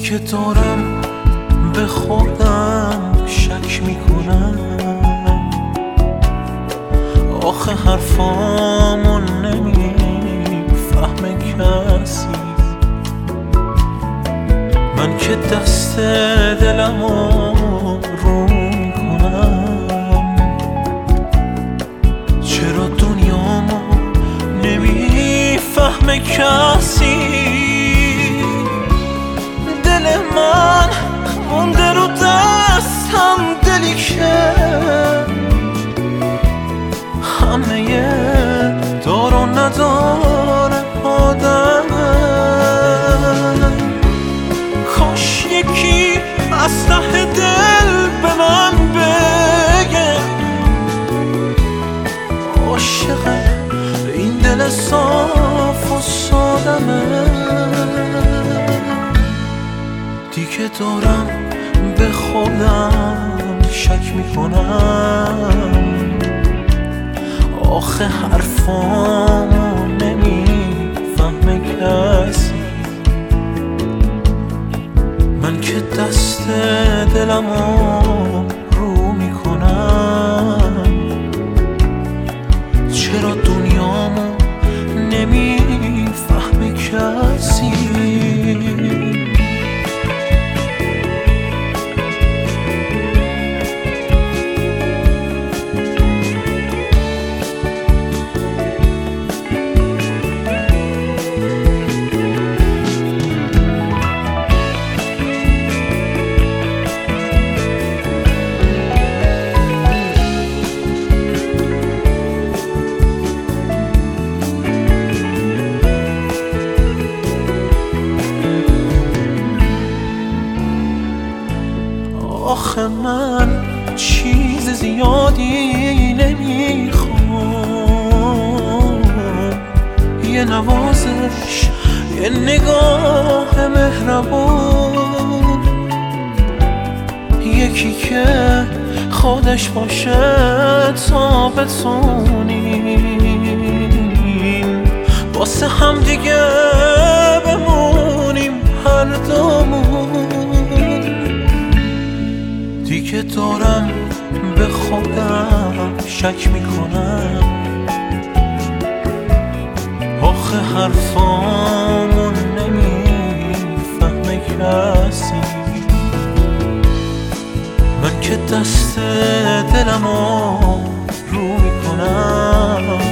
دیگه دارم به خودم شک میکنم، آخه حرفامو نمیفهمه کسی. من که دست دلمو رو میکنم، چرا دنیامو نمیفهمه کسی. دل من مونده رو دستم، دلی که همه دار و ندار آدم. کاش یکی از ته دل به من بگه عاشق این دل صاف و سادمه. دیگه دارم به خودم شک میکنم، آخه حرفامو نمیفهمه کسی. من که دست دلمو رو میکنم، چرا دنیامو نمیفهمه کسی. آخه من چیز زیادی نمیخوام، یه نوازش، یه نگاه مهربون، یکی که خودش باشه تا بتونیم واسه هم دیگه بمونیم هر دومون. دیگه دارم به خودم شک میکنم، آخه حرفامو نمیفهمه کسی. من که دست دلمو رو میکنم،